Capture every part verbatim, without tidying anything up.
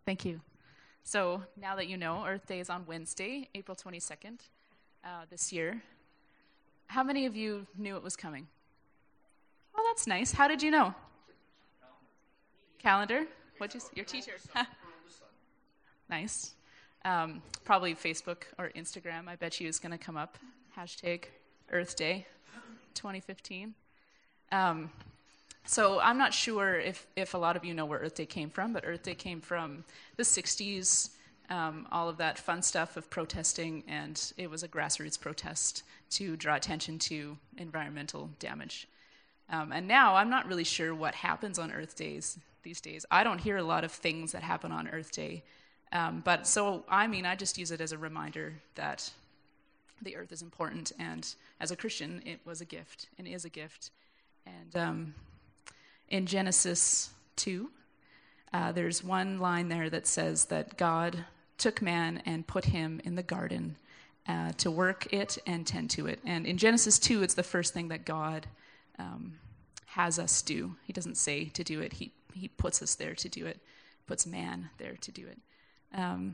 Thank you. So now that you know, Earth Day is on Wednesday, April twenty-second uh, this year. How many of you knew it was coming? Oh, that's nice. How did you know? Calendar? What'd you say? Your teacher. Nice. Um, probably Facebook or Instagram, I bet you, is going to come up. Hashtag Earth Day twenty fifteen. Um, so I'm not sure if, if a lot of you know where Earth Day came from, but Earth Day came from the sixties, um, all of that fun stuff of protesting, and it was a grassroots protest to draw attention to environmental damage. Um, and now I'm not really sure what happens on Earth Days these days. I don't hear a lot of things that happen on Earth Day. Um, but so, I mean, I just use it as a reminder that the earth is important, and as a Christian, it was a gift and is a gift. And um, in Genesis two, uh, there's one line there that says that God took man and put him in the garden uh, to work it and tend to it. And in Genesis two, it's the first thing that God um, has us do. He doesn't say to do it. He, he puts us there to do it, puts man there to do it. Um,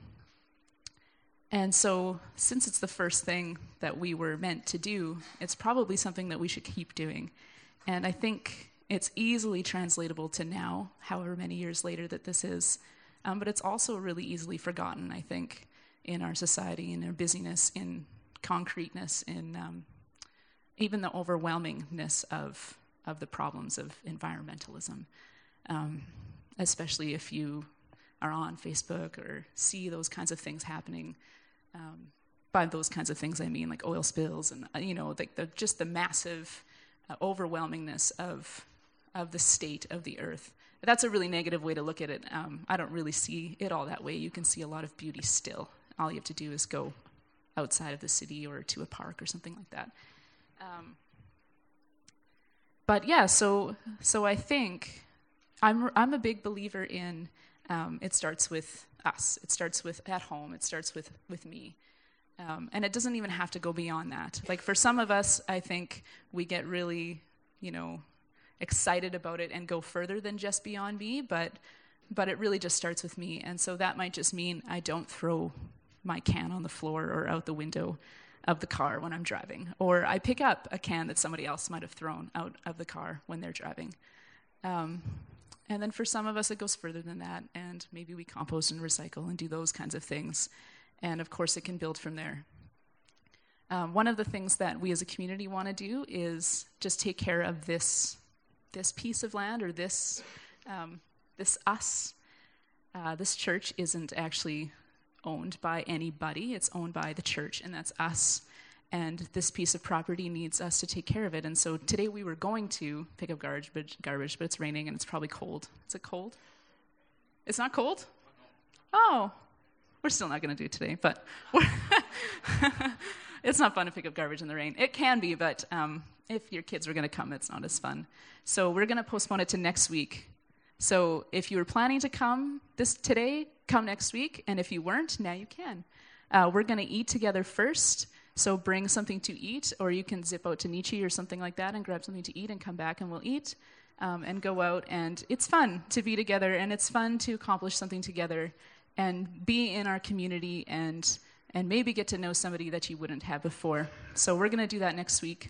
and so, since it's the first thing that we were meant to do, it's probably something that we should keep doing. And I think it's easily translatable to now, however many years later that this is. Um, but it's also really easily forgotten, I think, in our society, in our busyness, in concreteness, in um, even the overwhelmingness of, of the problems of environmentalism, um, especially if you are on Facebook or see those kinds of things happening. Um, by those kinds of things, I mean like oil spills and, uh, you know, like the, just the massive uh, overwhelmingness of of the state of the earth. But that's a really negative way to look at it. Um, I don't really see it all that way. You can see a lot of beauty still. All you have to do is go outside of the city or to a park or something like that. Um, but yeah, so so I think I'm I'm a big believer in. Um, it starts with us. It starts with at home. It starts with, with me. Um, and it doesn't even have to go beyond that. Like for some of us, I think we get really, you know, excited about it and go further than just beyond me, but but it really just starts with me. And so that might just mean I don't throw my can on the floor or out the window of the car when I'm driving. Or I pick up a can that somebody else might have thrown out of the car when they're driving. Um And then for some of us, it goes further than that, and maybe we compost and recycle and do those kinds of things. And of course, it can build from there. Um, one of the things that we as a community want to do is just take care of this this piece of land, or this um, this us. Uh, this church isn't actually owned by anybody. It's owned by the church, and that's us. And this piece of property needs us to take care of it. And so today we were going to pick up garbage, but, garbage, but it's raining and it's probably cold. Is it cold? It's not cold? Oh, we're still not going to do it today, but we're it's not fun to pick up garbage in the rain. It can be, but um, if your kids were going to come, it's not as fun. So we're going to postpone it to next week. So if you were planning to come this today, come next week. And if you weren't, now you can. Uh, we're going to eat together first. So bring something to eat, or you can zip out to Nietzsche or something like that and grab something to eat and come back and we'll eat um, and go out. And it's fun to be together, and it's fun to accomplish something together and be in our community and and maybe get to know somebody that you wouldn't have before. So we're going to do that next week.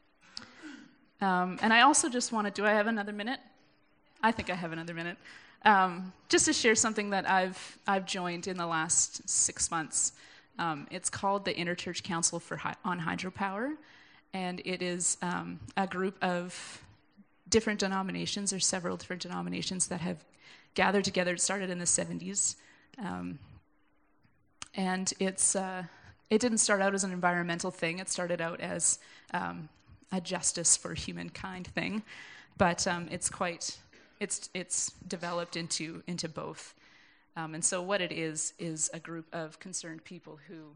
Um, and I also just wanted, do I have another minute? I think I have another minute. Um, just to share something that I've I've joined in the last six months. Um, it's called the Interchurch Council for Hi- on Hydropower, and it is um, a group of different denominations, or several different denominations that have gathered together. It started in the seventies, um, and it's uh, it didn't start out as an environmental thing. It started out as um, a justice for humankind thing, but um, it's quite it's it's developed into into both. Um, and so what it is, is a group of concerned people who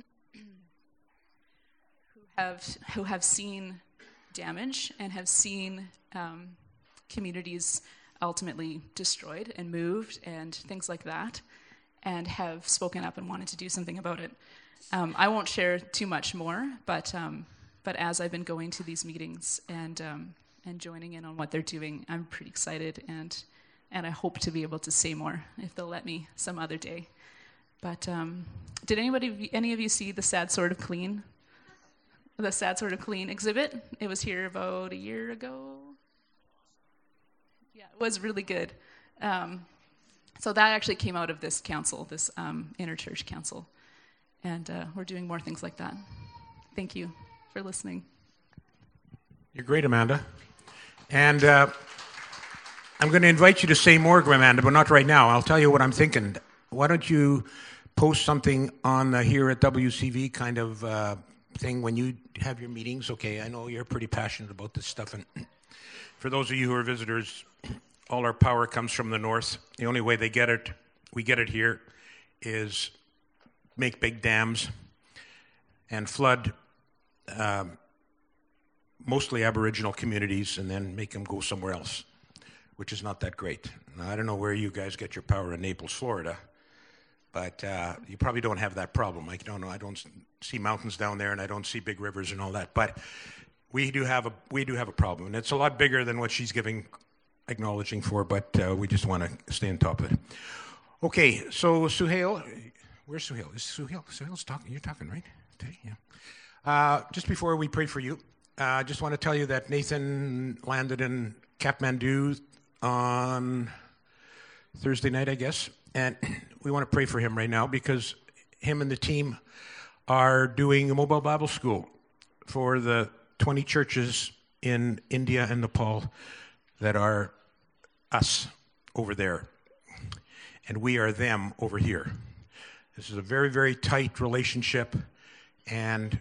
who have who have seen damage and have seen um, communities ultimately destroyed and moved and things like that, and have spoken up and wanted to do something about it. Um, I won't share too much more, but um, but as I've been going to these meetings and um, and joining in on what they're doing, I'm pretty excited and and I hope to be able to say more if they'll let me some other day. But um, did anybody, any of you see the Sad Sort of Clean? The Sad Sort of Clean exhibit? It was here about a year ago. Yeah, it was really good. Um, so that actually came out of this council, this um, interchurch council. And uh, we're doing more things like that. Thank you for listening. You're great, Amanda. And uh, I'm going to invite you to say more, Amanda, but not right now. I'll tell you what I'm thinking. Why don't you post something on the Here at W C V kind of uh, thing when you have your meetings? Okay, I know you're pretty passionate about this stuff. And for those of you who are visitors, all our power comes from the north. The only way they get it, we get it here, is make big dams and flood um, mostly Aboriginal communities and then make them go somewhere else, which is not that great. Now, I don't know where you guys get your power in Naples, Florida, but uh, you probably don't have that problem. I don't know. I don't see mountains down there, and I don't see big rivers and all that. But we do have a we do have a problem, and it's a lot bigger than what she's giving, acknowledging for. But uh, we just want to stay on top of it. Okay, so Suhail. Where's Suhail? Is Suhail? Suhail's talking. You're talking, right? Today? Yeah. Uh, just before we pray for you, I uh, just want to tell you that Nathan landed in Kathmandu on Thursday night, I guess. And we want to pray for him right now because him and the team are doing a mobile Bible school for the twenty churches in India and Nepal that are us over there. And we are them over here. This is a very, very tight relationship, and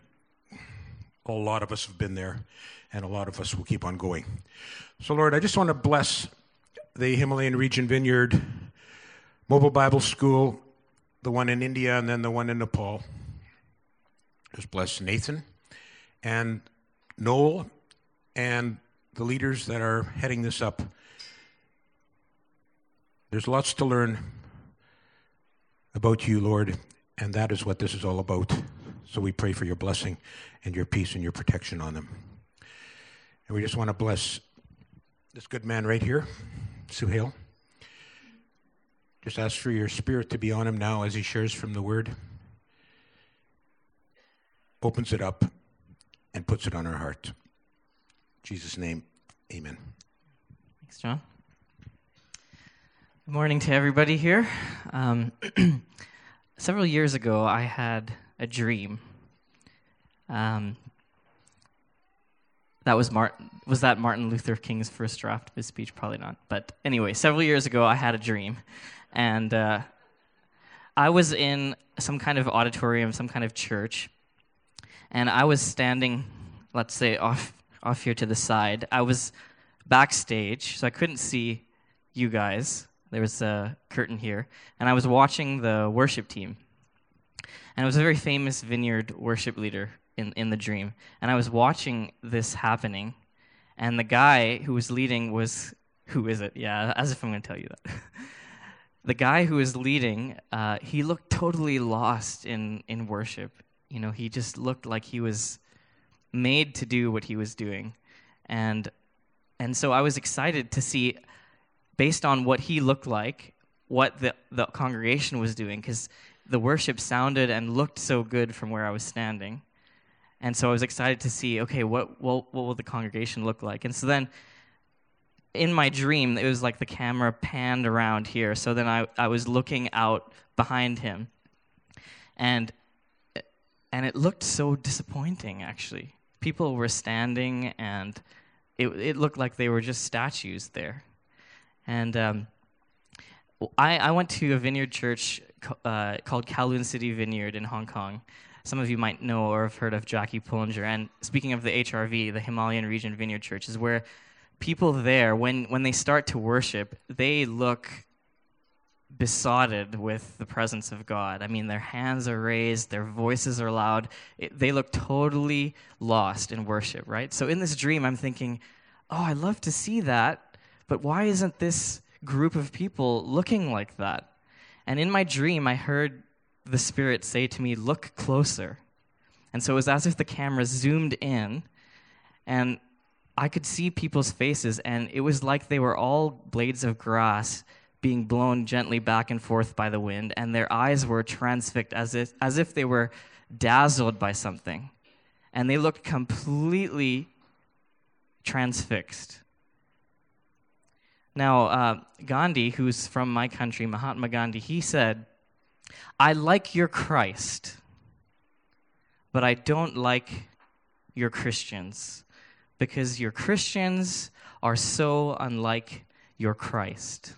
a lot of us have been there, and a lot of us will keep on going. So, Lord, I just want to bless the Himalayan Region Vineyard Mobile Bible School, the one in India, and then the one in Nepal. Just bless Nathan and Noel and the leaders that are heading this up. There's lots to learn about you, Lord, and that is what this is all about. So we pray for your blessing and your peace and your protection on them. And we just want to bless this good man right here, Suhail. Just ask for your spirit to be on him now as he shares from the word, opens it up, and puts it on our heart. In Jesus' name, amen. Thanks, John. Good morning to everybody here. Um, several years ago, I had a dream. Um, that was Martin. Was that Martin Luther King's first draft of his speech? Probably not. But anyway, several years ago, I had a dream, and uh, I was in some kind of auditorium, some kind of church, and I was standing, let's say, off off here to the side. I was backstage, so I couldn't see you guys. There was a curtain here, and I was watching the worship team. And it was a very famous Vineyard worship leader in, in the dream. And I was watching this happening, and the guy who was leading was, who is it? Yeah, as if I'm going to tell you that. The guy who was leading, uh, he looked totally lost in, in worship. You know, he just looked like he was made to do what he was doing. And and so I was excited to see, based on what he looked like, what the, the congregation was doing, because the worship sounded and looked so good from where I was standing. And so I was excited to see, okay, what, what, what will the congregation look like? And so then, in my dream, it was like the camera panned around here. So then I, I was looking out behind him. And and it looked so disappointing, actually. People were standing, and it it looked like they were just statues there. And um, I, I went to a vineyard church uh, called Kowloon City Vineyard in Hong Kong. Some of you might know or have heard of Jackie Pullinger. And speaking of the H R V, the Himalayan Region Vineyard Church, is where people there, when, when they start to worship, they look besotted with the presence of God. I mean, their hands are raised, their voices are loud. It, they look totally lost in worship, right? So in this dream, I'm thinking, oh, I'd love to see that, but why isn't this group of people looking like that? And in my dream, I heard the Spirit say to me, look closer. And so it was as if the camera zoomed in, and I could see people's faces, and it was like they were all blades of grass being blown gently back and forth by the wind, and their eyes were transfixed as if, as if they were dazzled by something. And they looked completely transfixed. Now, uh, Gandhi, who's from my country, Mahatma Gandhi, he said, "I like your Christ, but I don't like your Christians, because your Christians are so unlike your Christ."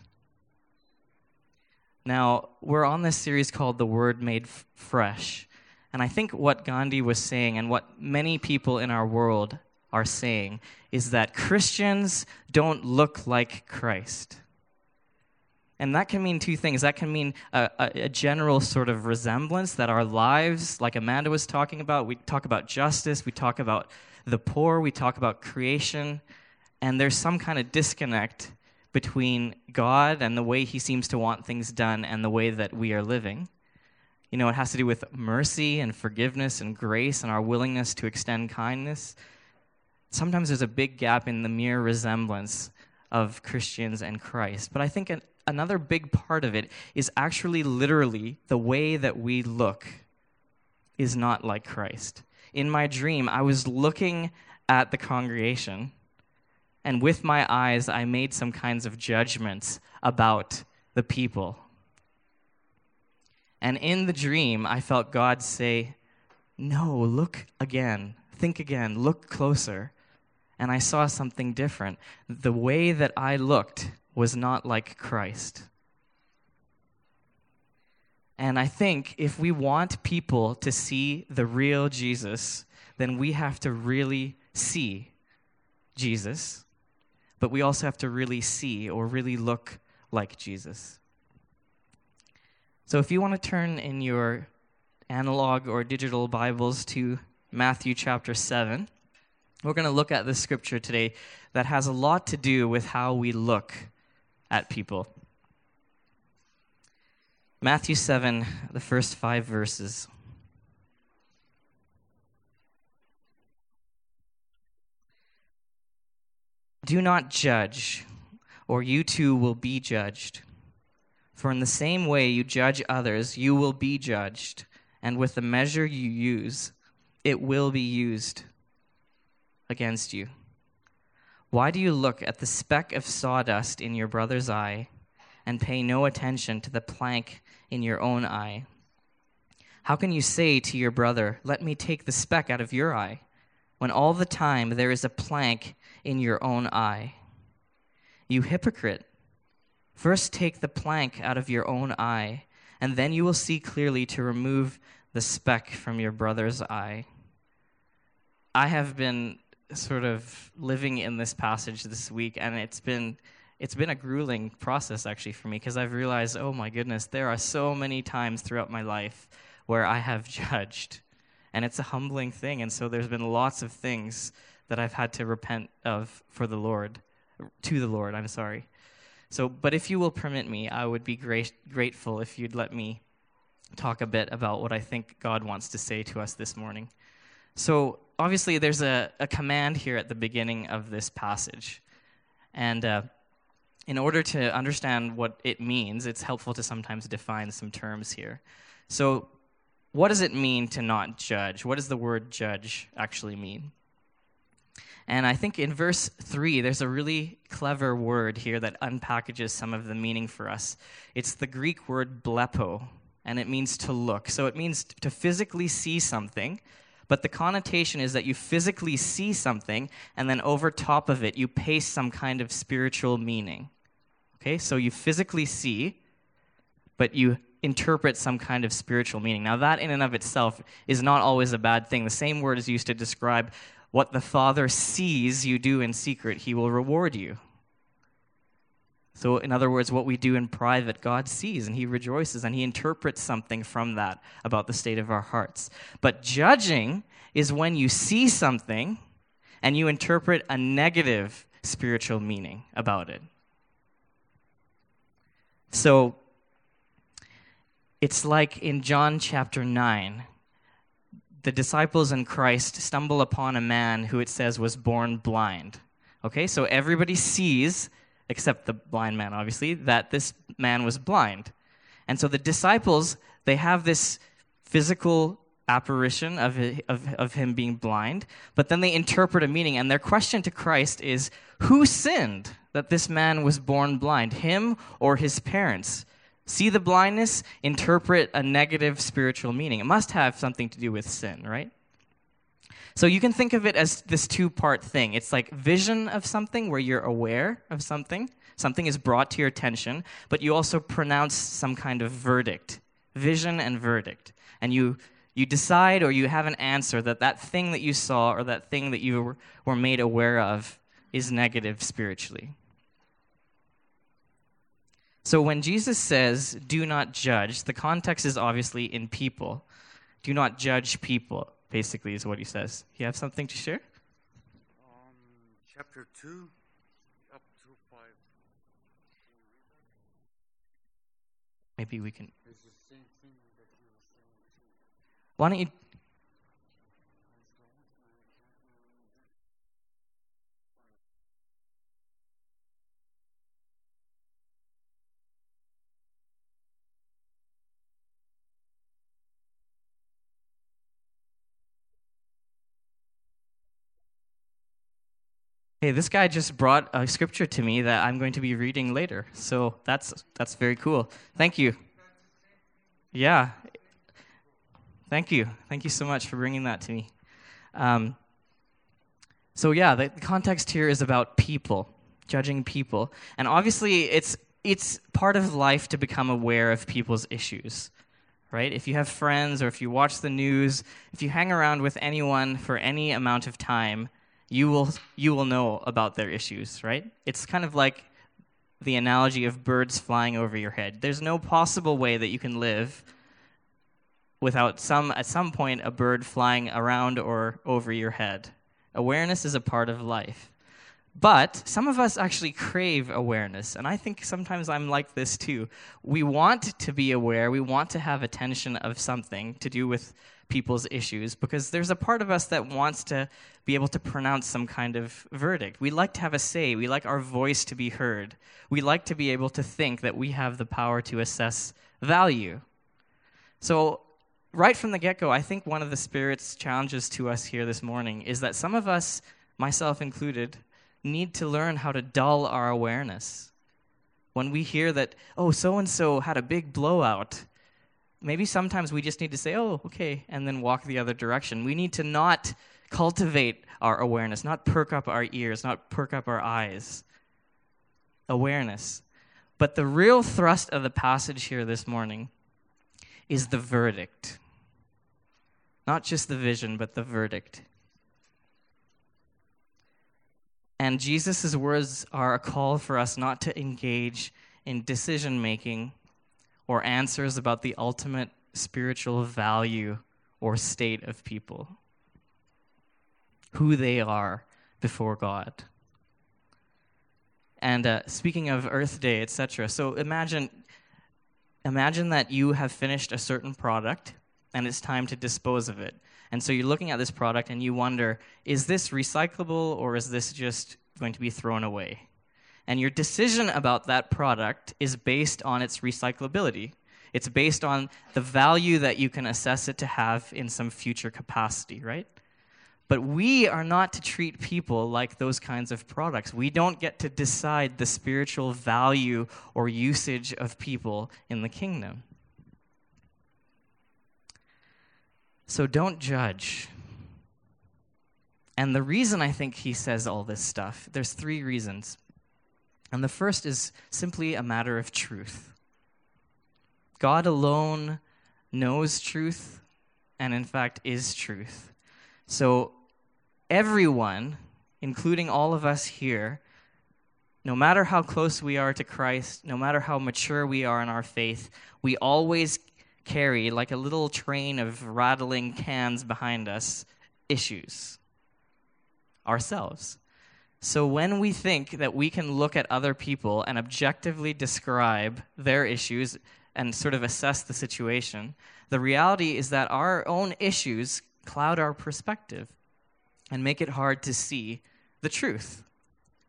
Now, we're on this series called The Word Made F- Fresh, and I think what Gandhi was saying, and what many people in our world are saying, is that Christians don't look like Christ. And that can mean two things. That can mean a, a, a general sort of resemblance, that our lives, like Amanda was talking about, we talk about justice, we talk about the poor, we talk about creation, and there's some kind of disconnect between God and the way he seems to want things done and the way that we are living. You know, it has to do with mercy and forgiveness and grace and our willingness to extend kindness. Sometimes there's a big gap in the mere resemblance of Christians and Christ. But I think an, another big part of it is actually literally the way that we look is not like Christ. In my dream, I was looking at the congregation, and with my eyes, I made some kinds of judgments about the people. And in the dream, I felt God say, "No, look again, think again, look closer." And I saw something different. The way that I looked was not like Christ. And I think if we want people to see the real Jesus, then we have to really see Jesus. But we also have to really see or really look like Jesus. So if you want to turn in your analog or digital Bibles to Matthew chapter seven, we're going to look at this scripture today that has a lot to do with how we look at people. Matthew seven, the first five verses. "Do not judge, or you too will be judged. For in the same way you judge others, you will be judged, and with the measure you use, it will be used against you. Why do you look at the speck of sawdust in your brother's eye, and pay no attention to the plank in your own eye? How can you say to your brother, 'Let me take the speck out of your eye,' when all the time there is a plank in your own eye? You hypocrite! First take the plank out of your own eye, and then you will see clearly to remove the speck from your brother's eye." I have been sort of living in this passage this week, and it's been it's been a grueling process actually for me, because I've realized, oh my goodness, there are so many times throughout my life where I have judged, and it's a humbling thing. And so there's been lots of things that I've had to repent of for the Lord, to the Lord, I'm sorry. So, but if you will permit me, I would be great, grateful if you'd let me talk a bit about what I think God wants to say to us this morning. So, obviously, there's a, a command here at the beginning of this passage. And uh, in order to understand what it means, it's helpful to sometimes define some terms here. So, what does it mean to not judge? What does the word judge actually mean? And I think in verse three, there's a really clever word here that unpackages some of the meaning for us. It's the Greek word blepo, and it means to look. So it means to physically see something, but the connotation is that you physically see something, and then over top of it, you paste some kind of spiritual meaning. Okay, so you physically see, but you interpret some kind of spiritual meaning. Now that in and of itself is not always a bad thing. The same word is used to describe what the Father sees you do in secret, he will reward you. So in other words, what we do in private, God sees and he rejoices and he interprets something from that about the state of our hearts. But judging is when you see something and you interpret a negative spiritual meaning about it. So it's like in John chapter nine, the disciples in Christ stumble upon a man who it says was born blind. Okay, so everybody sees, except the blind man, obviously, that this man was blind. And so the disciples, they have this physical apparition of, of, of him being blind, but then they interpret a meaning, and their question to Christ is, who sinned that this man was born blind, him or his parents? See the blindness, interpret a negative spiritual meaning. It must have something to do with sin, right? So you can think of it as this two-part thing. It's like vision of something where you're aware of something. Something is brought to your attention, but you also pronounce some kind of verdict. Vision and verdict. And you you decide or you have an answer that that thing that you saw or that thing that you were made aware of is negative spiritually. So when Jesus says, do not judge, the context is obviously in people. Do not judge people, basically, is what he says. You have something to share? Um, chapter two, up to five. Maybe we can... It's the same thing that he was saying too. Why don't you... Hey, this guy just brought a scripture to me that I'm going to be reading later. So that's that's very cool. Thank you. Yeah. Thank you. Thank you so much for bringing that to me. Um, so yeah, the context here is about people, judging people. And obviously it's it's part of life to become aware of people's issues, right? If you have friends or if you watch the news, if you hang around with anyone for any amount of time, you will you will know about their issues, right? It's kind of like the analogy of birds flying over your head. There's no possible way that you can live without some at some point a bird flying around or over your head. Awareness is a part of life. But some of us actually crave awareness, and I think sometimes I'm like this too. We want to be aware, we want to have attention of something to do with people's issues, because there's a part of us that wants to be able to pronounce some kind of verdict. We like to have a say. We like our voice to be heard. We like to be able to think that we have the power to assess value. So right from the get-go, I think one of the Spirit's challenges to us here this morning is that some of us, myself included, need to learn how to dull our awareness. When we hear that, oh, so-and-so had a big blowout, maybe sometimes we just need to say, oh, okay, and then walk the other direction. We need to not cultivate our awareness, not perk up our ears, not perk up our eyes. Awareness. But the real thrust of the passage here this morning is the verdict. Not just the vision, but the verdict. And Jesus' words are a call for us not to engage in decision-making or answers about the ultimate spiritual value or state of people, who they are before God. And uh, speaking of Earth Day, et cetera, so imagine, imagine that you have finished a certain product and it's time to dispose of it. And so you're looking at this product and you wonder, is this recyclable or is this just going to be thrown away? And your decision about that product is based on its recyclability. It's based on the value that you can assess it to have in some future capacity, right? But we are not to treat people like those kinds of products. We don't get to decide the spiritual value or usage of people in the kingdom. So don't judge. And the reason I think he says all this stuff, there's three reasons. And the first is simply a matter of truth. God alone knows truth and, in fact, is truth. So everyone, including all of us here, no matter how close we are to Christ, no matter how mature we are in our faith, we always carry, like a little train of rattling cans behind us, issues ourselves. So when we think that we can look at other people and objectively describe their issues and sort of assess the situation, the reality is that our own issues cloud our perspective and make it hard to see the truth.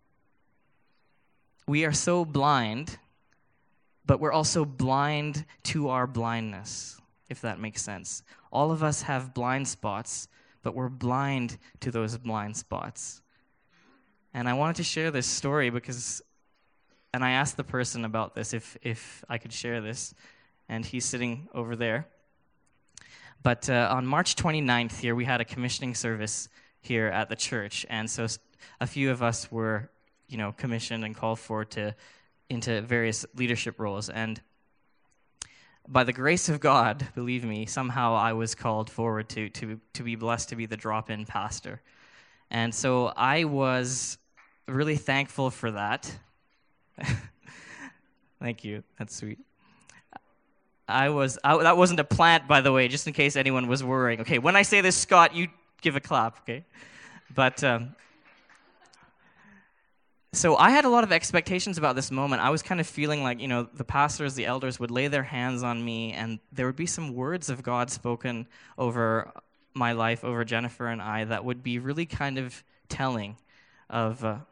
we are so blind, but we're also blind to our blindness, if that makes sense. All of us have blind spots, but we're blind to those blind spots. And I wanted to share this story because, and I asked the person about this if, if I could share this, and he's sitting over there. But uh, on March twenty-ninth here, we had a commissioning service here at the church, and so a few of us were, you know, commissioned and called for to into various leadership roles. And by the grace of God, believe me, somehow I was called forward to to to be blessed to be the drop-in pastor. And so I was really thankful for that. Thank you. That's sweet. I was I, that wasn't a plant, by the way, just in case anyone was worrying. Okay, when I say this, Scott, you give a clap, okay? But um, so I had a lot of expectations about this moment. I was kind of feeling like, you know, the pastors, the elders would lay their hands on me, and there would be some words of God spoken over my life, over Jennifer and I, that would be really kind of telling of... Uh,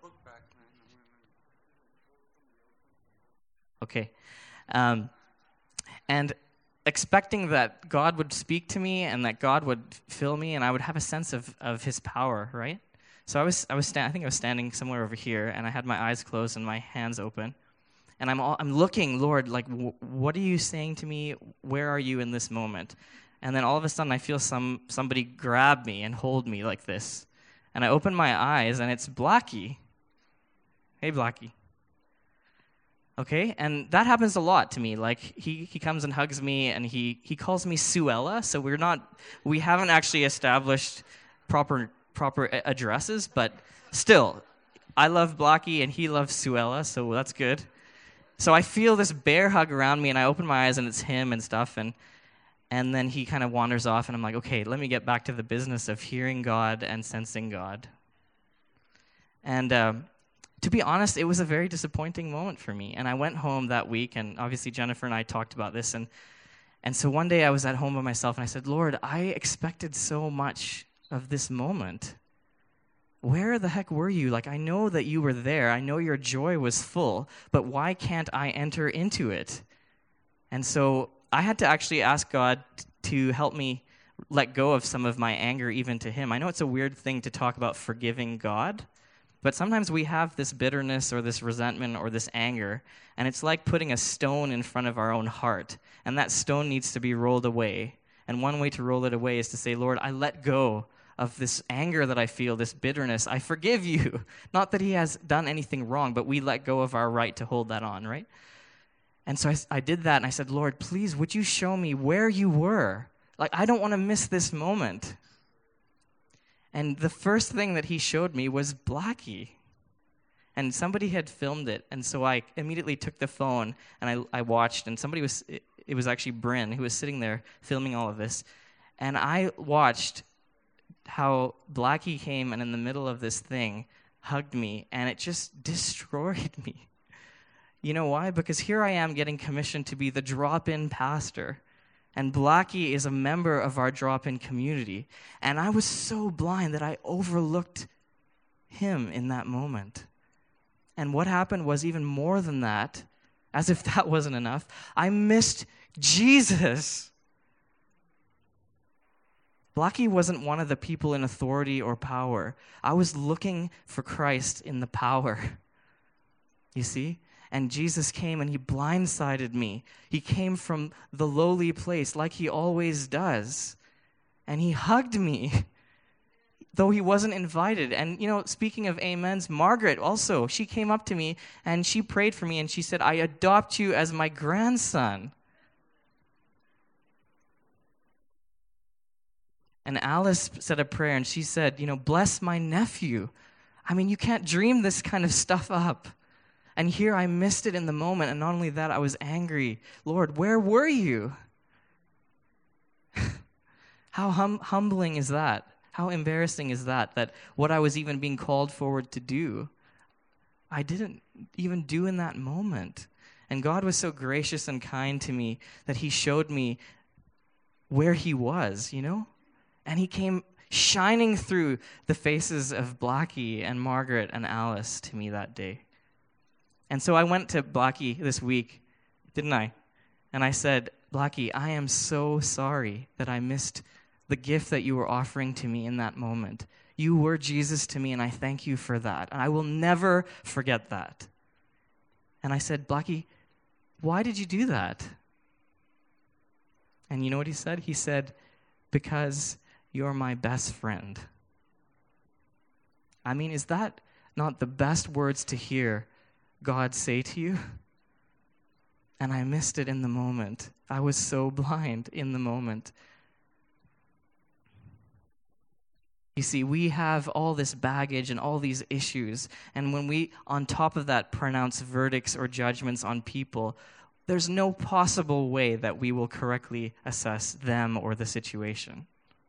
okay. Um, and expecting that God would speak to me and that God would fill me and I would have a sense of, of his power, right? So I was, I was, sta- I think I was standing somewhere over here, and I had my eyes closed and my hands open, and I'm, all, I'm looking, Lord, like, w- what are you saying to me? Where are you in this moment? And then all of a sudden, I feel some somebody grab me and hold me like this, and I open my eyes, and it's Blackie. Hey, Blackie. Okay, and that happens a lot to me. Like, he, he comes and hugs me, and he he calls me Suella. So we're not, we haven't actually established proper. proper addresses, but still, I love Blackie and he loves Suella, so that's good. So I feel this bear hug around me, and I open my eyes, and it's him and stuff, and and then he kind of wanders off, and I'm like, okay, let me get back to the business of hearing God and sensing God. And um, to be honest, it was a very disappointing moment for me, and I went home that week, and obviously Jennifer and I talked about this, and and so one day I was at home by myself, and I said, Lord, I expected so much of this moment. Where the heck were you? Like, I know that you were there. I know your joy was full, but why can't I enter into it? And so I had to actually ask God t- to help me let go of some of my anger even to him. I know it's a weird thing to talk about forgiving God, but sometimes we have this bitterness or this resentment or this anger, and it's like putting a stone in front of our own heart, and that stone needs to be rolled away. And one way to roll it away is to say, Lord, I let go of this anger that I feel, this bitterness. I forgive you. Not that he has done anything wrong, but we let go of our right to hold that on, right? And so I, I did that, and I said, Lord, please, would you show me where you were? Like, I don't want to miss this moment. And the first thing that he showed me was Blackie. And somebody had filmed it, and so I immediately took the phone, and I, I watched, and somebody was, it, it was actually Bryn, who was sitting there filming all of this. And I watched how Blackie came and in the middle of this thing hugged me, and it just destroyed me. You know why? Because here I am getting commissioned to be the drop-in pastor, and Blackie is a member of our drop-in community, and I was so blind that I overlooked him in that moment. And what happened was even more than that, as if that wasn't enough, I missed Jesus. Blackie wasn't one of the people in authority or power. I was looking for Christ in the power. You see? And Jesus came and he blindsided me. He came from the lowly place like he always does. And he hugged me, though he wasn't invited. And, you know, speaking of amens, Margaret also, she came up to me and she prayed for me and she said, I adopt you as my grandson. And Alice said a prayer, and she said, you know, bless my nephew. I mean, you can't dream this kind of stuff up. And here I missed it in the moment, and not only that, I was angry. Lord, where were you? How hum- humbling is that? How embarrassing is that, that what I was even being called forward to do, I didn't even do in that moment. And God was so gracious and kind to me that he showed me where he was, you know? And he came shining through the faces of Blackie and Margaret and Alice to me that day. And so I went to Blackie this week, didn't I? And I said, Blackie, I am so sorry that I missed the gift that you were offering to me in that moment. You were Jesus to me, and I thank you for that. And I will never forget that. And I said, Blackie, why did you do that? And you know what he said? He said, because you're my best friend. I mean, is that not the best words to hear God say to you? And I missed it in the moment. I was so blind in the moment. You see, we have all this baggage and all these issues, and when we, on top of that, pronounce verdicts or judgments on people, there's no possible way that we will correctly assess them or the situation.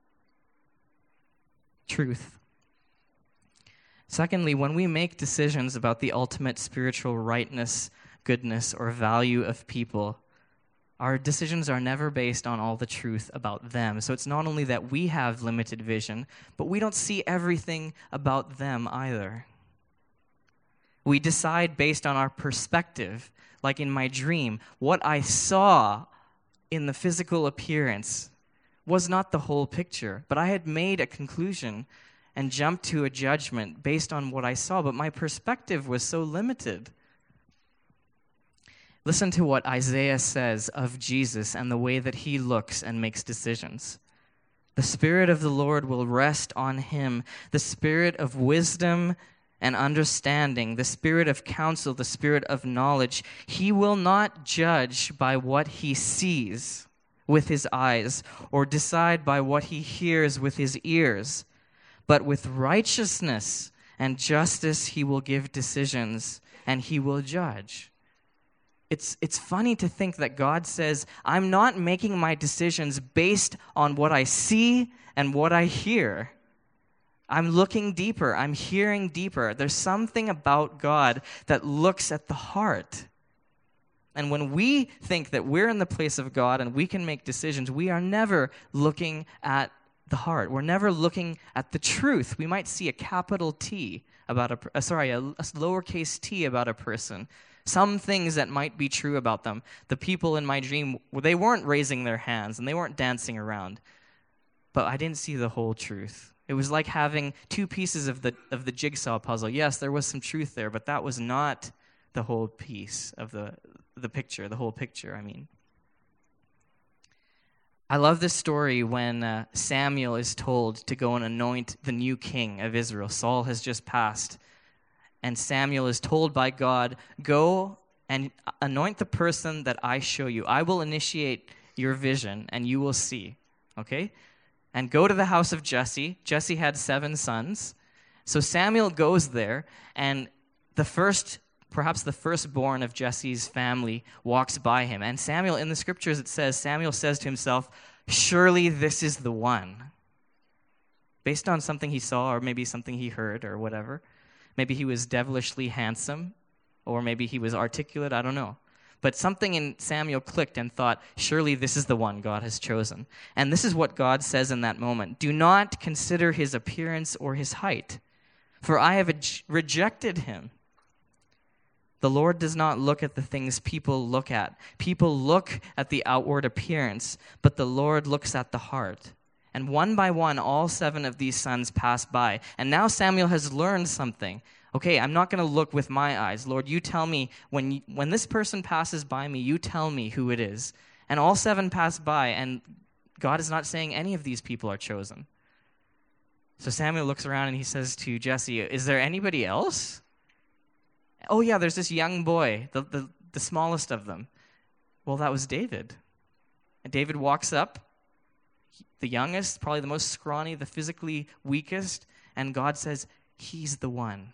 Truth. Secondly, when we make decisions about the ultimate spiritual rightness, goodness, or value of people, our decisions are never based on all the truth about them. So it's not only that we have limited vision, but we don't see everything about them either. We decide based on our perspective. Like in my dream, what I saw in the physical appearance was not the whole picture, but I had made a conclusion and jumped to a judgment based on what I saw, but my perspective was so limited. Listen to what Isaiah says of Jesus and the way that he looks and makes decisions. The Spirit of the Lord will rest on him, the Spirit of wisdom and understanding, the Spirit of counsel, the Spirit of knowledge. He will not judge by what he sees with his eyes or decide by what he hears with his ears, but with righteousness and justice he will give decisions and he will judge. It's, it's funny to think that God says, I'm not making my decisions based on what I see and what I hear. I'm looking deeper. I'm hearing deeper. There's something about God that looks at the heart. And when we think that we're in the place of God and we can make decisions, we are never looking at the heart. We're never looking at the truth. We might see a capital T about a, uh, sorry, a, a lowercase t about a person. Some things that might be true about them. The people in my dream, they weren't raising their hands and they weren't dancing around. But I didn't see the whole truth. It was like having two pieces of the of the jigsaw puzzle. Yes, there was some truth there, but that was not the whole piece of the the picture, the whole picture, I mean. I love this story when uh, Samuel is told to go and anoint the new king of Israel. Saul has just passed. And Samuel is told by God, go and anoint the person that I show you. I will initiate your vision and you will see. Okay? And go to the house of Jesse. Jesse had seven sons. So Samuel goes there, and the first, perhaps the firstborn of Jesse's family walks by him. And Samuel, in the scriptures it says, Samuel says to himself, surely this is the one. Based on something he saw or maybe something he heard or whatever. Maybe he was devilishly handsome, or maybe he was articulate, I don't know. But something in Samuel clicked and thought, surely this is the one God has chosen. And this is what God says in that moment. Do not consider his appearance or his height, for I have rejected him. The Lord does not look at the things people look at. People look at the outward appearance, but the Lord looks at the heart. And one by one, all seven of these sons pass by. And now Samuel has learned something. Okay, I'm not going to look with my eyes. Lord, you tell me, when you, when this person passes by me, you tell me who it is. And all seven pass by, and God is not saying any of these people are chosen. So Samuel looks around and he says to Jesse, is there anybody else? Oh yeah, there's this young boy, the, the, the smallest of them. Well, that was David. And David walks up, the youngest, probably the most scrawny, the physically weakest, and God says, he's the one.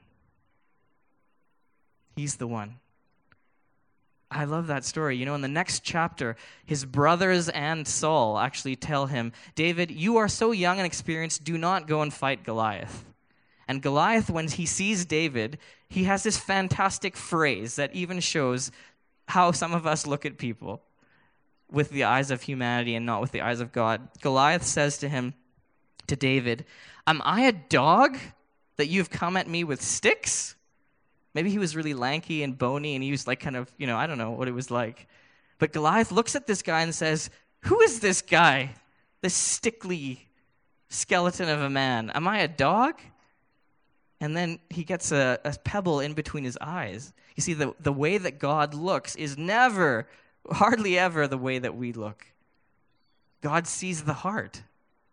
He's the one. I love that story. You know, in the next chapter, his brothers and Saul actually tell him, David, you are so young and experienced, do not go and fight Goliath. And Goliath, when he sees David, he has this fantastic phrase that even shows how some of us look at people with the eyes of humanity and not with the eyes of God. Goliath says to him, to David, am I a dog that you've come at me with sticks? Maybe he was really lanky and bony, and he was like kind of, you know, I don't know what it was like. But Goliath looks at this guy and says, who is this guy? This stickly skeleton of a man. Am I a dog? And then he gets a, a pebble in between his eyes. You see, the, the way that God looks is never, hardly ever the way that we look. God sees the heart.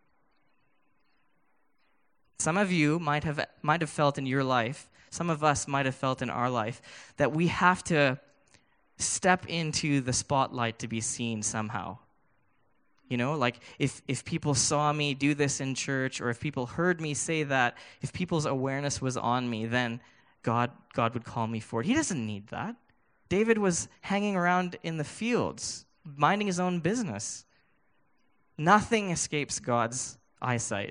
Some of you might have might have felt in your life, some of us might have felt in our life, that we have to step into the spotlight to be seen somehow. You know, like if, if people saw me do this in church, or if people heard me say that, if people's awareness was on me, then God God would call me forward. He doesn't need that. David was hanging around in the fields, minding his own business. Nothing escapes God's eyesight.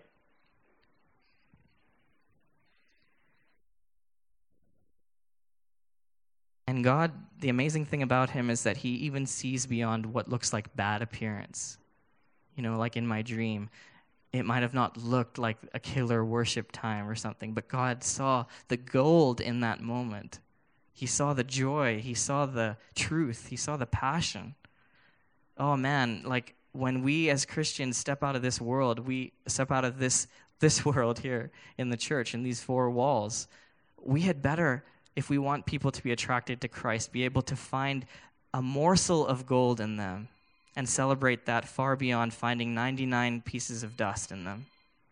And God, the amazing thing about him is that he even sees beyond what looks like bad appearance. You know, like in my dream, it might have not looked like a killer worship time or something, but God saw the gold in that moment. He saw the joy. He saw the truth. He saw the passion. Oh man, like when we as Christians step out of this world, we step out of this this world here in the church, in these four walls, we had better, if we want people to be attracted to Christ, be able to find a morsel of gold in them and celebrate that far beyond finding ninety-nine pieces of dust in them.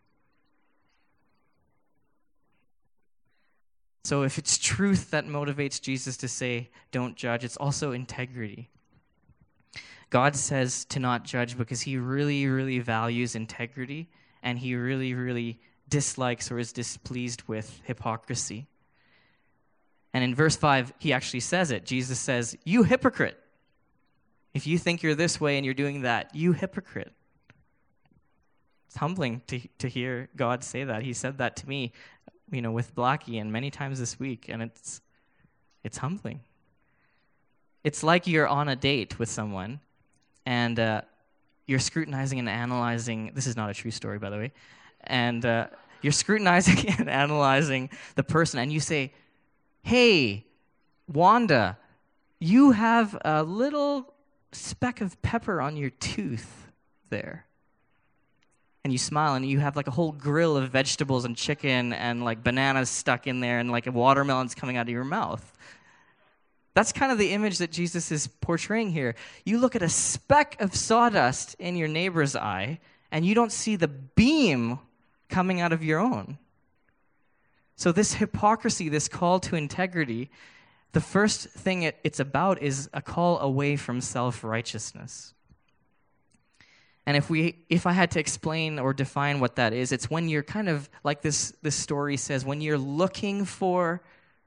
So if it's truth that motivates Jesus to say, don't judge, it's also integrity. God says to not judge because he really, really values integrity, and he really, really dislikes or is displeased with hypocrisy. And in verse five, he actually says it. Jesus says, you hypocrite. If you think you're this way and you're doing that, you hypocrite. It's humbling to to hear God say that. He said that to me, you know, with Blackie and many times this week, and it's it's humbling. It's like you're on a date with someone, and uh, you're scrutinizing and analyzing. This is not a true story, by the way. And uh, you're scrutinizing and analyzing the person, and you say, hey, Wanda, you have a little speck of pepper on your tooth there. And you smile, and you have like a whole grill of vegetables and chicken and like bananas stuck in there, and like a watermelon's coming out of your mouth. That's kind of the image that Jesus is portraying here. You look at a speck of sawdust in your neighbor's eye, and you don't see the beam coming out of your own. So this hypocrisy, this call to integrity, the first thing it, it's about is a call away from self-righteousness. And if we, if I had to explain or define what that is, it's when you're kind of, like this, this story says, when you're looking for,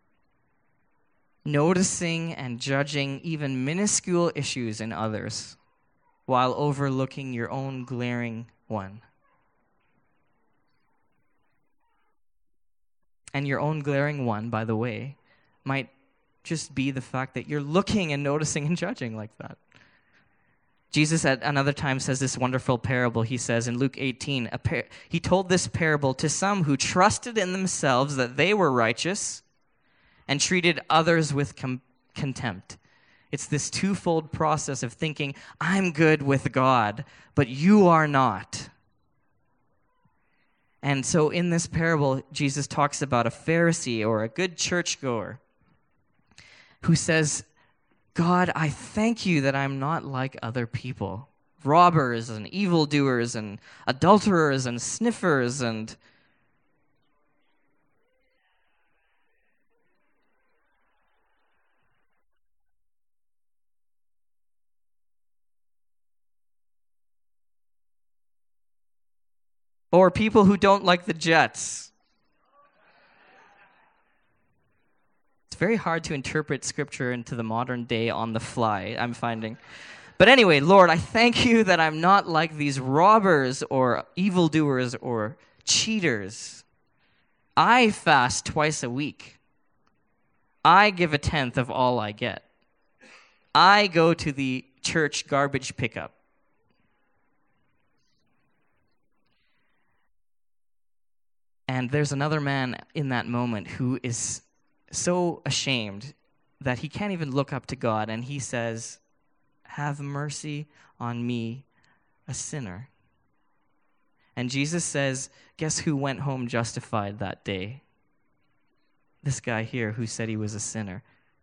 noticing and judging even minuscule issues in others while overlooking your own glaring one. And your own glaring one, by the way, might just be the fact that you're looking and noticing and judging like that. Jesus at another time says this wonderful parable. He says in Luke eighteen, a par- he told this parable to some who trusted in themselves that they were righteous and treated others with com- contempt. It's this twofold process of thinking, I'm good with God, but you are not. And so in this parable, Jesus talks about a Pharisee or a good churchgoer who says, God, I thank you that I'm not like other people, robbers and evildoers and adulterers and sniffers and or people who don't like the Jets. It's very hard to interpret Scripture into the modern day on the fly, I'm finding. But anyway, Lord, I thank you that I'm not like these robbers or evildoers or cheaters. I fast twice a week. I give a tenth of all I get. I go to the church garbage pickup. And there's another man in that moment who is so ashamed that he can't even look up to God, and he says, "Have mercy on me, a sinner." And Jesus says, guess who went home justified that day? This guy here who said he was a sinner.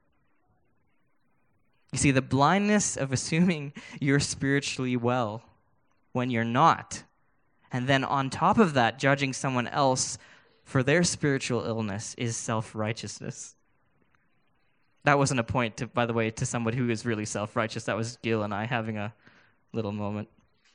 You see, the blindness of assuming you're spiritually well when you're not, and then on top of that, judging someone else for their spiritual illness, is self-righteousness. That wasn't a point, to, by the way, to somebody who is really self-righteous. That was Gil and I having a little moment.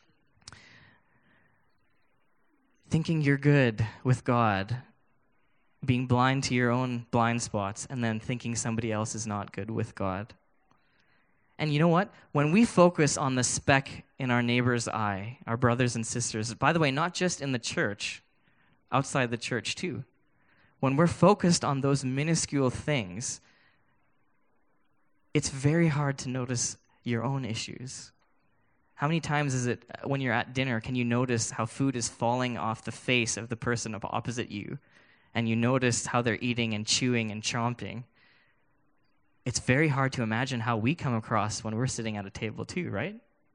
Thinking you're good with God, being blind to your own blind spots, and then thinking somebody else is not good with God. And you know what? When we focus on the speck in our neighbor's eye, our brothers and sisters, by the way, not just in the church, outside the church too, when we're focused on those minuscule things, it's very hard to notice your own issues. How many times is it when you're at dinner, can you notice how food is falling off the face of the person opposite you, and you notice how they're eating and chewing and chomping? It's very hard to imagine how we come across when we're sitting at a table too, right?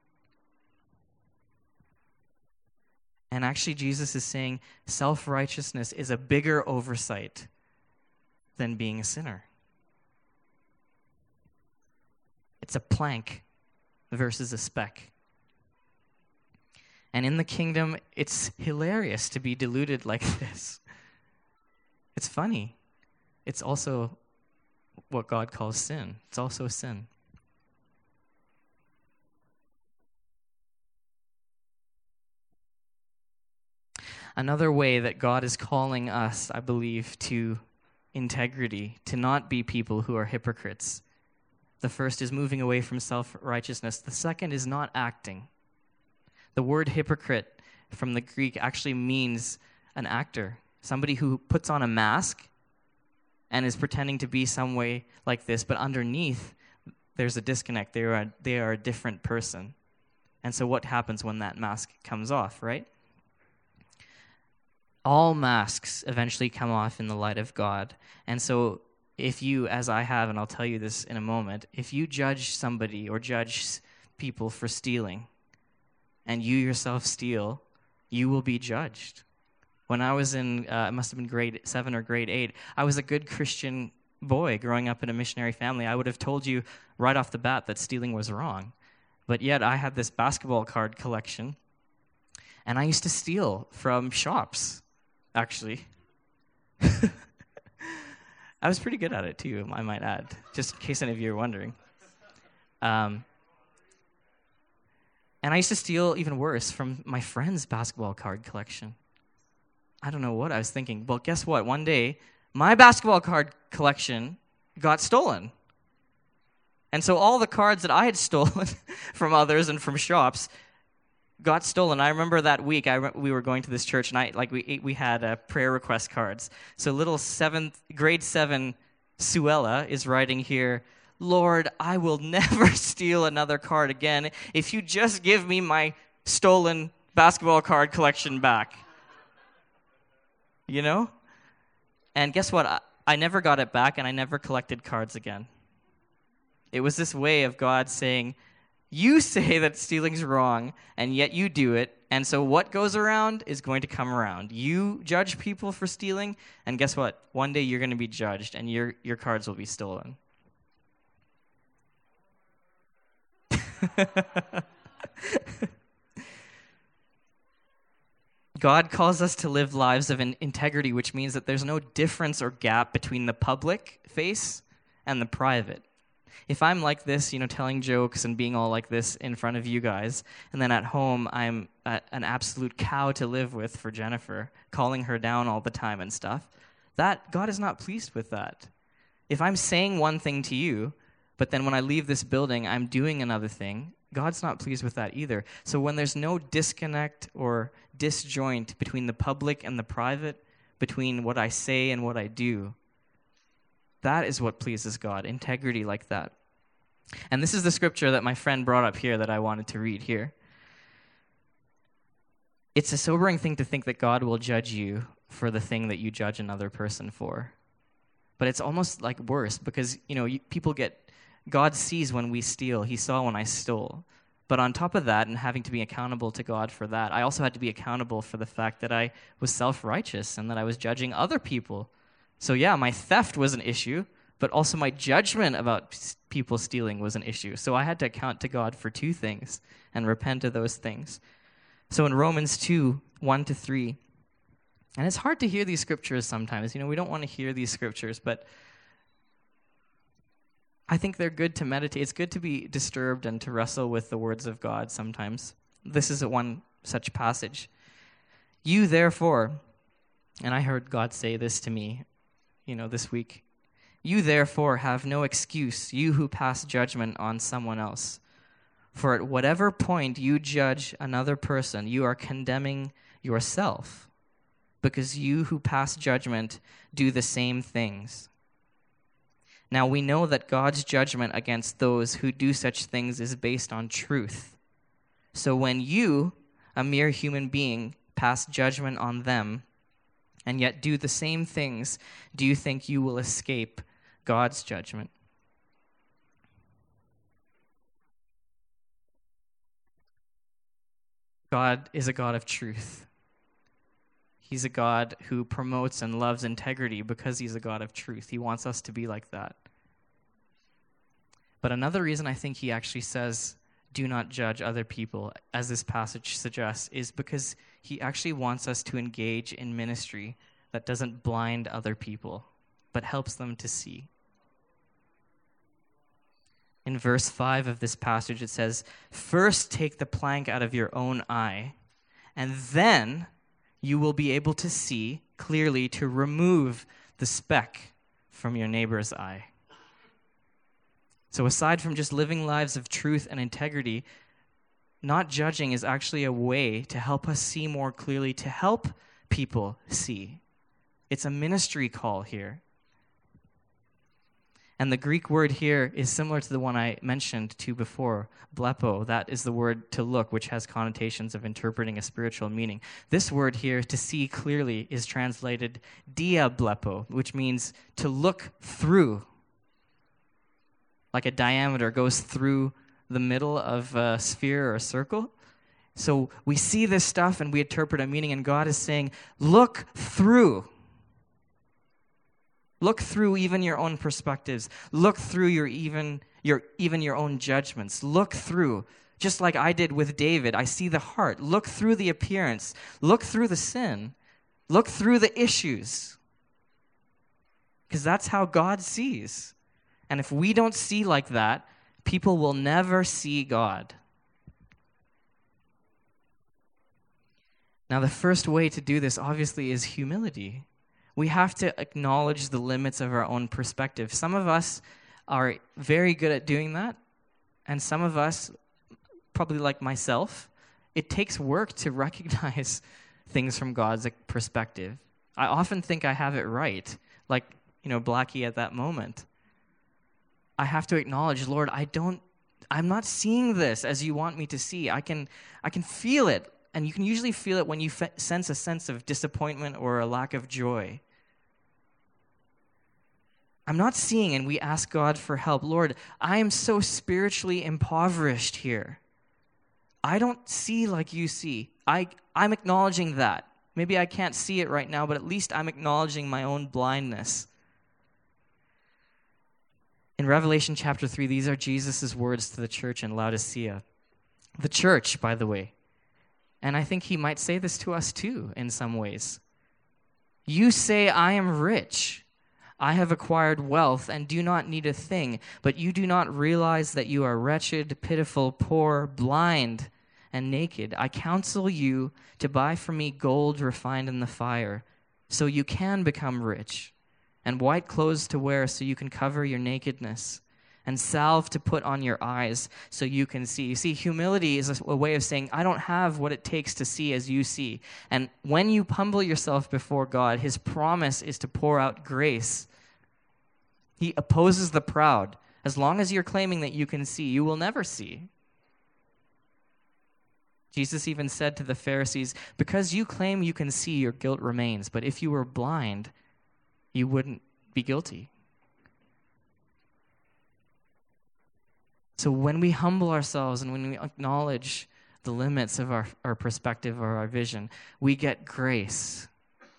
And actually, Jesus is saying self-righteousness is a bigger oversight than being a sinner. It's a plank versus a speck. And in the kingdom, it's hilarious to be deluded like this. It's funny. It's also what God calls sin. It's also sin. Another way that God is calling us, I believe, to integrity, to not be people who are hypocrites. The first is moving away from self-righteousness. The second is not acting. The word hypocrite from the Greek actually means an actor, somebody who puts on a mask and is pretending to be some way like this, but underneath there's a disconnect. They are, they are a different person. And so what happens when that mask comes off, right? All masks eventually come off in the light of God. And so if you, as I have, and I'll tell you this in a moment, if you judge somebody or judge people for stealing, and you yourself steal, you will be judged. When I was in, uh, it must have been grade seven or grade eight, I was a good Christian boy growing up in a missionary family. I would have told you right off the bat that stealing was wrong. But yet I had this basketball card collection, and I used to steal from shops, actually. I was pretty good at it too, I might add, just in case any of you are wondering. Um, and I used to steal, even worse, from my friend's basketball card collection. I don't know what I was thinking. Well, guess what? One day, my basketball card collection got stolen. And so all the cards that I had stolen from others and from shops got stolen. I remember that week I re- we were going to this church, and I, like we we had uh, prayer request cards. So little seventh grade seven Suella is writing here, "Lord, I will never steal another card again if you just give me my stolen basketball card collection back." You know? And guess what? I, I never got it back, and I never collected cards again. It was this way of God saying, you say that stealing's wrong, and yet you do it, and so what goes around is going to come around. You judge people for stealing, and guess what? One day you're going to be judged, and your your cards will be stolen. God calls us to live lives of integrity, which means that there's no difference or gap between the public face and the private. If I'm like this, you know, telling jokes and being all like this in front of you guys, and then at home I'm a, an absolute cow to live with for Jennifer, calling her down all the time and stuff, that God is not pleased with that. If I'm saying one thing to you, but then when I leave this building, I'm doing another thing, God's not pleased with that either. So when there's no disconnect or disjoint between the public and the private, between what I say and what I do, that is what pleases God, integrity like that. And this is the scripture that my friend brought up here that I wanted to read here. It's a sobering thing to think that God will judge you for the thing that you judge another person for. But it's almost like worse because, you know, you, people get, God sees when we steal. He saw when I stole. But on top of that, and having to be accountable to God for that, I also had to be accountable for the fact that I was self-righteous and that I was judging other people. So yeah, my theft was an issue, but also my judgment about people stealing was an issue. So I had to account to God for two things and repent of those things. So in Romans two, one to three, and it's hard to hear these scriptures sometimes. You know, we don't want to hear these scriptures, but I think they're good to meditate. It's good to be disturbed and to wrestle with the words of God sometimes. This is one such passage. You therefore, and I heard God say this to me, you know, this week. You therefore have no excuse, you who pass judgment on someone else. For at whatever point you judge another person, you are condemning yourself, because you who pass judgment do the same things. Now we know that God's judgment against those who do such things is based on truth. So when you, a mere human being, pass judgment on them, and yet do the same things, do you think you will escape God's judgment? God is a God of truth. He's a God who promotes and loves integrity because he's a God of truth. He wants us to be like that. But another reason I think he actually says, do not judge other people, as this passage suggests, is because he actually wants us to engage in ministry that doesn't blind other people, but helps them to see. In verse five of this passage, it says, first take the plank out of your own eye, and then you will be able to see clearly to remove the speck from your neighbor's eye. So aside from just living lives of truth and integrity, not judging is actually a way to help us see more clearly, to help people see. It's a ministry call here. And the Greek word here is similar to the one I mentioned to before, blepo. That is the word to look, which has connotations of interpreting a spiritual meaning. This word here, to see clearly, is translated diablepo, which means to look through. Like a diameter goes through the middle of a sphere or a circle. So we see this stuff and we interpret a meaning, and God is saying, look through. Look through even your own perspectives. Look through your even your even your own judgments. Look through. Just like I did with David, I see the heart. Look through the appearance. Look through the sin. Look through the issues. Because that's how God sees. And if we don't see like that, people will never see God. Now, the first way to do this, obviously, is humility. We have to acknowledge the limits of our own perspective. Some of us are very good at doing that, and some of us, probably like myself, it takes work to recognize things from God's perspective. I often think I have it right, like, you know, Blackie at that moment. I have to acknowledge, Lord, I don't, I'm not seeing this as you want me to see. I can, I can feel it, and you can usually feel it when you fe- sense a sense of disappointment or a lack of joy. I'm not seeing, and we ask God for help. Lord, I am so spiritually impoverished here. I don't see like you see. I, I'm acknowledging that. Maybe I can't see it right now, but at least I'm acknowledging my own blindness. In Revelation chapter three, these are Jesus' words to the church in Laodicea. The church, by the way. And I think he might say this to us too, in some ways. You say, I am rich. I have acquired wealth and do not need a thing, but you do not realize that you are wretched, pitiful, poor, blind, and naked. I counsel you to buy from me gold refined in the fire, so you can become rich, and white clothes to wear so you can cover your nakedness, and salve to put on your eyes so you can see. You see, humility is a way of saying, I don't have what it takes to see as you see. And when you humble yourself before God, his promise is to pour out grace. He opposes the proud. As long as you're claiming that you can see, you will never see. Jesus even said to the Pharisees, because you claim you can see, your guilt remains. But if you were blind, you wouldn't be guilty. So when we humble ourselves and when we acknowledge the limits of our, our perspective or our vision, we get grace.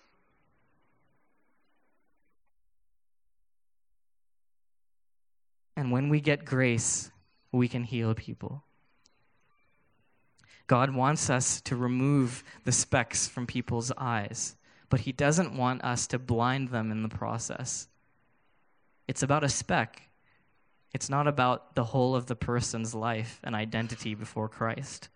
And when we get grace, we can heal people. God wants us to remove the specks from people's eyes, but he doesn't want us to blind them in the process. It's about a speck. It's not about the whole of the person's life and identity before Christ.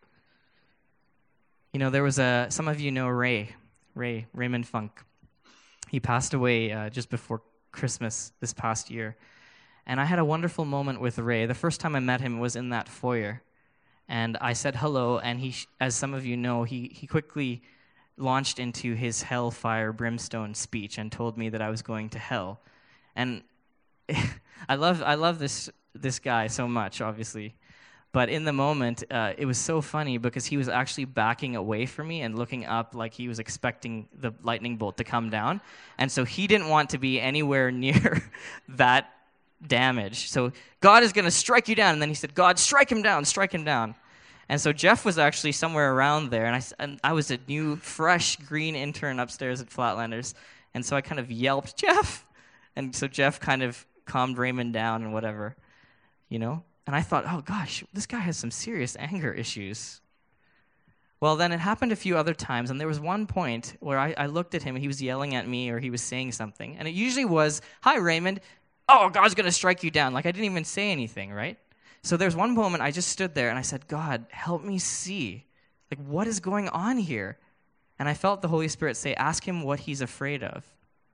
You know, there was a, some of you know Ray, Ray, Raymond Funk. He passed away uh, just before Christmas this past year. And I had a wonderful moment with Ray. The first time I met him was in that foyer. And I said hello, and he, as some of you know, he, he quickly launched into his hellfire brimstone speech and told me that I was going to hell. And I love I love this this guy so much, obviously. But in the moment, uh, it was so funny because he was actually backing away from me and looking up like he was expecting the lightning bolt to come down. And so he didn't want to be anywhere near that damage. So God is going to strike you down. And then he said, God, strike him down, strike him down. And so Jeff was actually somewhere around there. And I, and I was a new, fresh, green intern upstairs at Flatlanders. And so I kind of yelped, Jeff. And so Jeff kind of calmed Raymond down and whatever, you know. And I thought, oh, gosh, this guy has some serious anger issues. Well, then it happened a few other times. And there was one point where I, I looked at him and he was yelling at me or he was saying something. And it usually was, hi, Raymond. Oh, God's going to strike you down. Like I didn't even say anything, right? So there's one moment I just stood there and I said, God, help me see. Like, what is going on here? And I felt the Holy Spirit say, ask him what he's afraid of.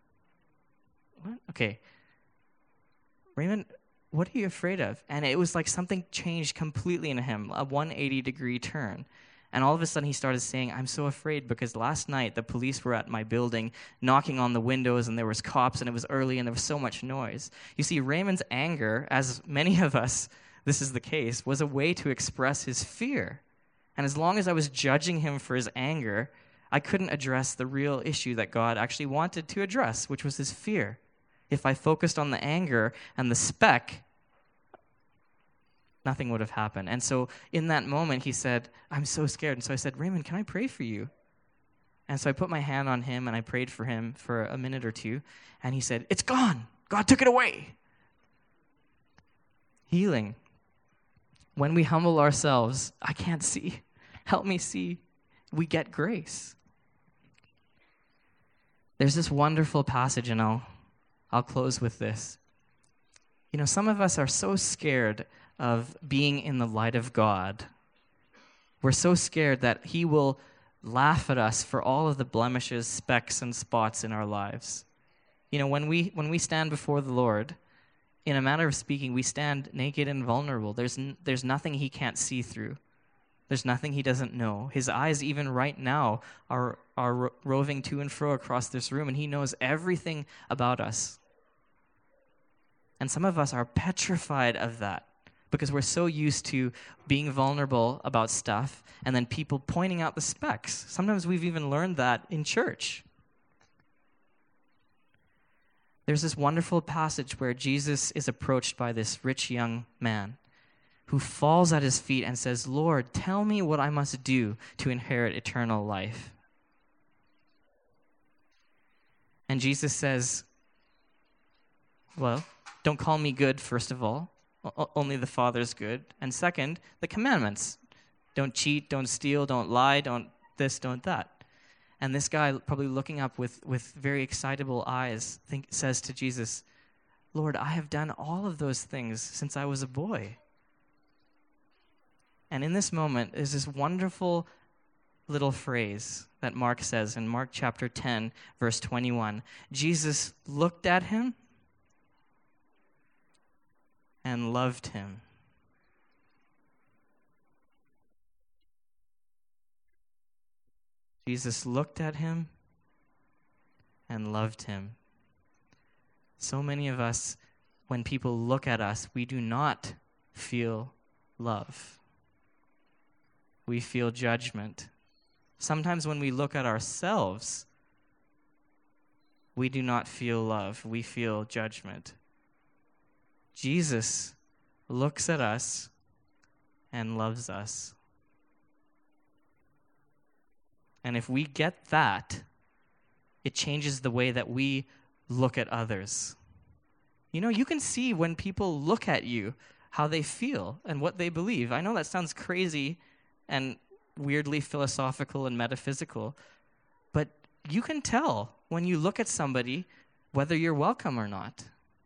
What? Okay. Raymond, what are you afraid of? And it was like something changed completely in him, a one hundred eighty degree turn. And all of a sudden he started saying, I'm so afraid because last night the police were at my building knocking on the windows and there was cops and it was early and there was so much noise. You see, Raymond's anger, as many of us, this is the case, was a way to express his fear. And as long as I was judging him for his anger, I couldn't address the real issue that God actually wanted to address, which was his fear. If I focused on the anger and the speck, nothing would have happened. And so in that moment, he said, I'm so scared. And so I said, Raymond, can I pray for you? And so I put my hand on him and I prayed for him for a minute or two. And he said, it's gone. God took it away. Healing. When we humble ourselves, I can't see. Help me see. We get grace. There's this wonderful passage, and I'll, I'll close with this. You know, some of us are so scared of being in the light of God. We're so scared that he will laugh at us for all of the blemishes, specks, and spots in our lives. You know, when we when we stand before the Lord, in a matter of speaking, we stand naked and vulnerable. There's n- there's nothing he can't see through. There's nothing he doesn't know. His eyes, even right now, are are ro- roving to and fro across this room, and he knows everything about us. And some of us are petrified of that because we're so used to being vulnerable about stuff and then people pointing out the specks. Sometimes we've even learned that in church. There's this wonderful passage where Jesus is approached by this rich young man who falls at his feet and says, Lord, tell me what I must do to inherit eternal life. And Jesus says, well, don't call me good, first of all. O- only the Father's good. And second, the commandments. Don't cheat, don't steal, don't lie, don't this, don't that. And this guy, probably looking up with, with very excitable eyes, think, says to Jesus, Lord, I have done all of those things since I was a boy. And in this moment is this wonderful little phrase that Mark says in Mark chapter ten, verse twenty-one. Jesus looked at him and loved him. Jesus looked at him and loved him. So many of us, when people look at us, we do not feel love. We feel judgment. Sometimes when we look at ourselves, we do not feel love. We feel judgment. Jesus looks at us and loves us. And if we get that, it changes the way that we look at others. You know, you can see when people look at you how they feel and what they believe. I know that sounds crazy and weirdly philosophical and metaphysical, but you can tell when you look at somebody whether you're welcome or not.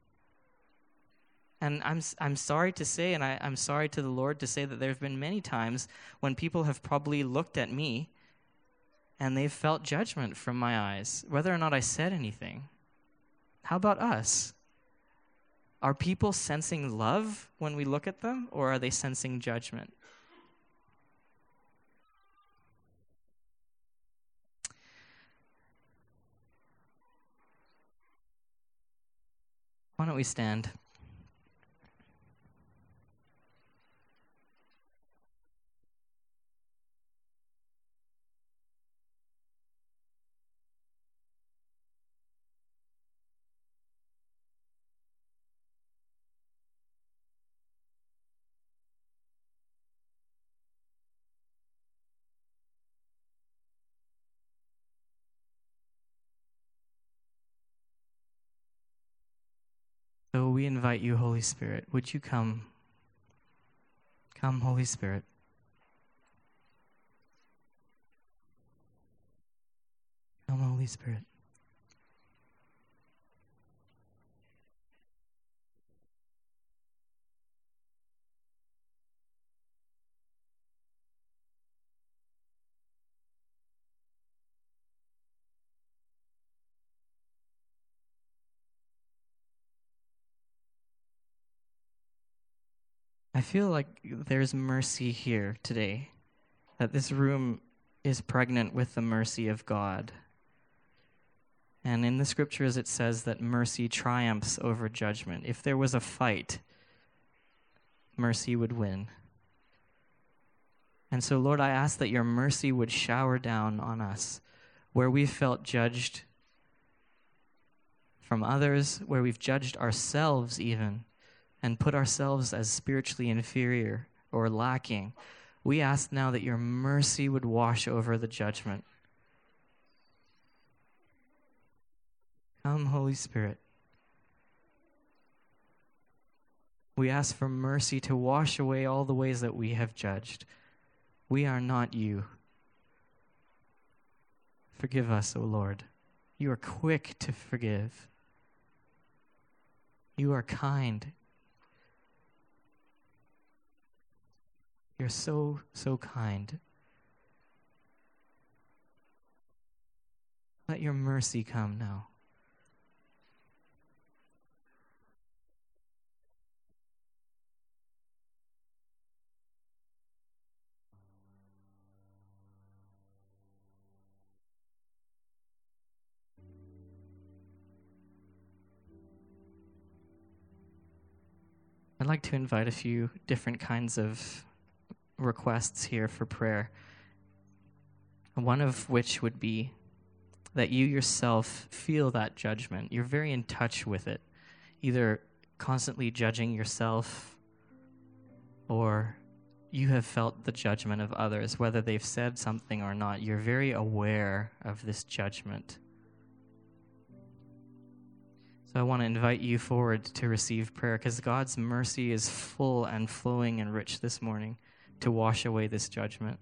And I'm I'm sorry to say, and I, I'm sorry to the Lord to say that there have been many times when people have probably looked at me and they've felt judgment from my eyes, whether or not I said anything. How about us? Are people sensing love when we look at them, or are they sensing judgment? Why don't we stand? So we invite you, Holy Spirit. Would you come? Come, Holy Spirit. Come, Holy Spirit. I feel like there's mercy here today, that this room is pregnant with the mercy of God. And in the scriptures it says that mercy triumphs over judgment. If there was a fight, mercy would win. And so, Lord, I ask that your mercy would shower down on us where we felt judged from others, where we've judged ourselves even, and put ourselves as spiritually inferior or lacking. We ask now that your mercy would wash over the judgment. Come, Holy Spirit. We ask for mercy to wash away all the ways that we have judged. We are not you. Forgive us, O Lord. You are quick to forgive. You are kind. You're so, so kind. Let your mercy come now. I'd like to invite a few different kinds of requests here for prayer. One of which would be that you yourself feel that judgment. You're very in touch with it, either constantly judging yourself or you have felt the judgment of others, whether they've said something or not. You're very aware of this judgment. So I want to invite you forward to receive prayer, because God's mercy is full and flowing and rich this morning to wash away this judgment.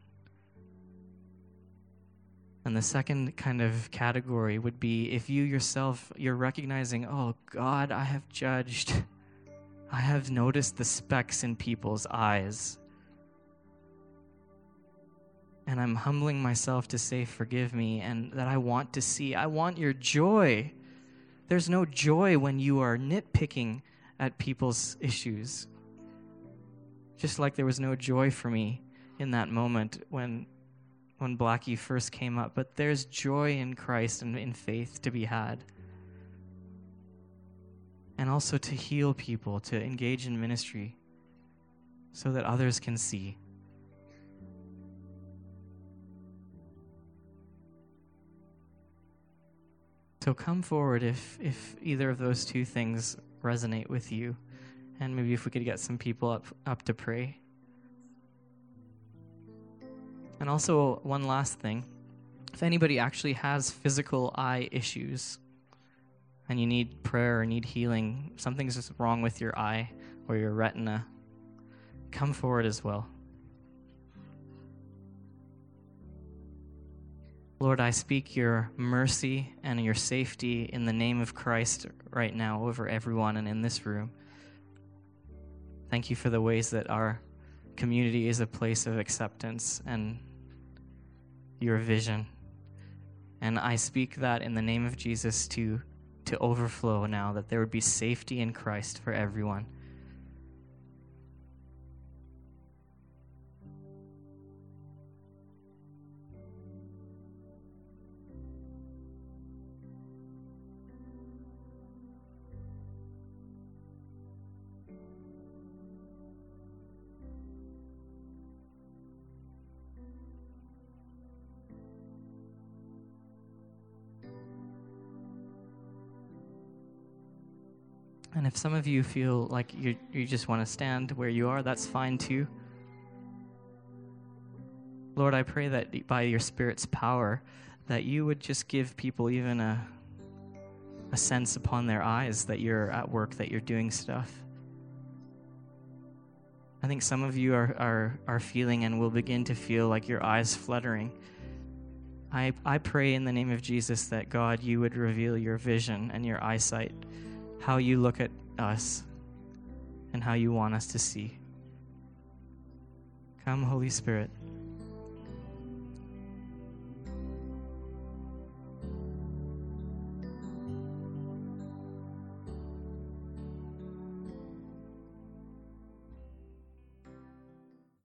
And the second kind of category would be if you yourself, you're recognizing, oh God, I have judged. I have noticed the specks in people's eyes. And I'm humbling myself to say, forgive me, and that I want to see, I want your joy. There's no joy when you are nitpicking at people's issues. Just like there was no joy for me in that moment when when Blackie first came up. But there's joy in Christ and in faith to be had. And also to heal people, to engage in ministry so that others can see. So So come forward if, if either of those two things resonate with you. And maybe if we could get some people up, up to pray. And also, one last thing. If anybody actually has physical eye issues and you need prayer or need healing, something's just wrong with your eye or your retina, come forward as well. Lord, I speak your mercy and your safety in the name of Christ right now over everyone and in this room. Thank you for the ways that our community is a place of acceptance and your vision. And I speak that in the name of Jesus to, to overflow now, that there would be safety in Christ for everyone. And if some of you feel like you you just want to stand where you are, that's fine too. Lord, I pray that by your Spirit's power, that you would just give people even a a sense upon their eyes that you're at work, that you're doing stuff. I think some of you are, are, are feeling and will begin to feel like your eyes fluttering. I I pray in the name of Jesus that, God, you would reveal your vision and your eyesight, how you look at us and how you want us to see. Come, Holy Spirit.